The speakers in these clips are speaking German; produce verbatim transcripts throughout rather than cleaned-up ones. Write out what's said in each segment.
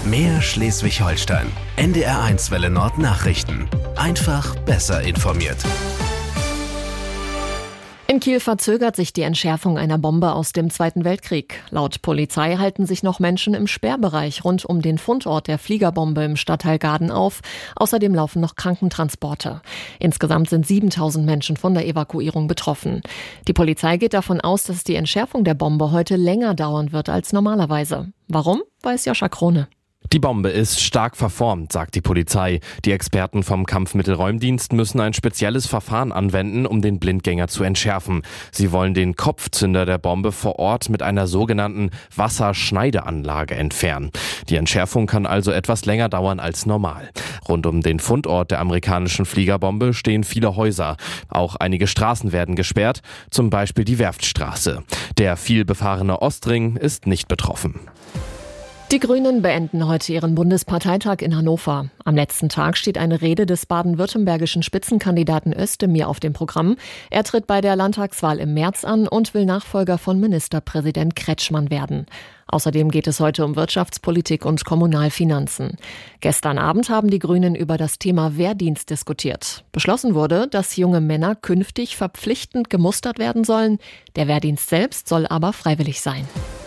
Mehr Schleswig-Holstein. N D R eins Welle Nord Nachrichten. Einfach besser informiert. In Kiel verzögert sich die Entschärfung einer Bombe aus dem Zweiten Weltkrieg. Laut Polizei halten sich noch Menschen im Sperrbereich rund um den Fundort der Fliegerbombe im Stadtteil Gaden auf. Außerdem laufen noch Krankentransporte. Insgesamt sind siebentausend Menschen von der Evakuierung betroffen. Die Polizei geht davon aus, dass die Entschärfung der Bombe heute länger dauern wird als normalerweise. Warum, weiß Joscha Krone. Die Bombe ist stark verformt, sagt die Polizei. Die Experten vom Kampfmittelräumdienst müssen ein spezielles Verfahren anwenden, um den Blindgänger zu entschärfen. Sie wollen den Kopfzünder der Bombe vor Ort mit einer sogenannten Wasserschneideanlage entfernen. Die Entschärfung kann also etwas länger dauern als normal. Rund um den Fundort der amerikanischen Fliegerbombe stehen viele Häuser. Auch einige Straßen werden gesperrt, zum Beispiel die Werftstraße. Der vielbefahrene Ostring ist nicht betroffen. Die Grünen beenden heute ihren Bundesparteitag in Hannover. Am letzten Tag steht eine Rede des baden-württembergischen Spitzenkandidaten Özdemir auf dem Programm. Er tritt bei der Landtagswahl im März an und will Nachfolger von Ministerpräsident Kretschmann werden. Außerdem geht es heute um Wirtschaftspolitik und Kommunalfinanzen. Gestern Abend haben die Grünen über das Thema Wehrdienst diskutiert. Beschlossen wurde, dass junge Männer künftig verpflichtend gemustert werden sollen. Der Wehrdienst selbst soll aber freiwillig sein.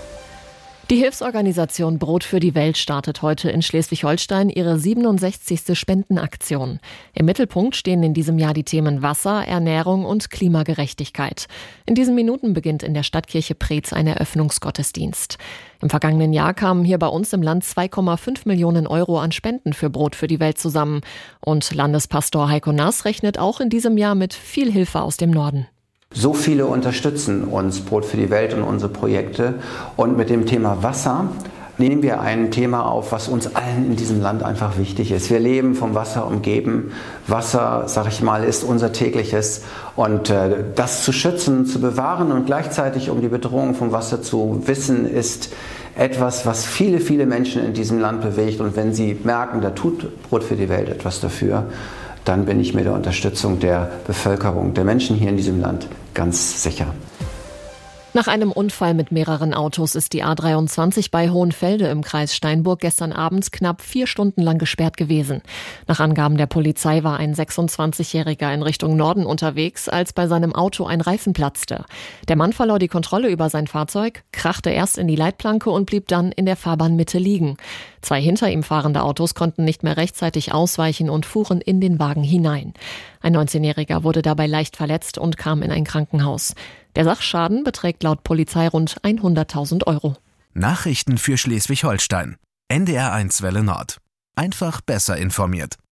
Die Hilfsorganisation Brot für die Welt startet heute in Schleswig-Holstein ihre siebenundsechzigste Spendenaktion. Im Mittelpunkt stehen in diesem Jahr die Themen Wasser, Ernährung und Klimagerechtigkeit. In diesen Minuten beginnt in der Stadtkirche Preetz ein Eröffnungsgottesdienst. Im vergangenen Jahr kamen hier bei uns im Land zwei Komma fünf Millionen Euro an Spenden für Brot für die Welt zusammen. Und Landespastor Heiko Nass rechnet auch in diesem Jahr mit viel Hilfe aus dem Norden. So viele unterstützen uns, Brot für die Welt und unsere Projekte. Und mit dem Thema Wasser nehmen wir ein Thema auf, was uns allen in diesem Land einfach wichtig ist. Wir leben vom Wasser umgeben. Wasser, sag ich mal, ist unser tägliches. Und äh, das zu schützen, zu bewahren und gleichzeitig um die Bedrohung vom Wasser zu wissen, ist etwas, was viele, viele Menschen in diesem Land bewegt. Und wenn sie merken, da tut Brot für die Welt etwas dafür, dann bin ich mit der Unterstützung der Bevölkerung, der Menschen hier in diesem Land ganz sicher. Nach einem Unfall mit mehreren Autos ist die A dreiundzwanzig bei Hohenfelde im Kreis Steinburg gestern abends knapp vier Stunden lang gesperrt gewesen. Nach Angaben der Polizei war ein sechsundzwanzigjähriger in Richtung Norden unterwegs, als bei seinem Auto ein Reifen platzte. Der Mann verlor die Kontrolle über sein Fahrzeug, krachte erst in die Leitplanke und blieb dann in der Fahrbahnmitte liegen. Zwei hinter ihm fahrende Autos konnten nicht mehr rechtzeitig ausweichen und fuhren in den Wagen hinein. Ein neunzehnjähriger wurde dabei leicht verletzt und kam in ein Krankenhaus. Der Sachschaden beträgt laut Polizei rund hunderttausend Euro. Nachrichten für Schleswig-Holstein. N D R eins Welle Nord. Einfach besser informiert.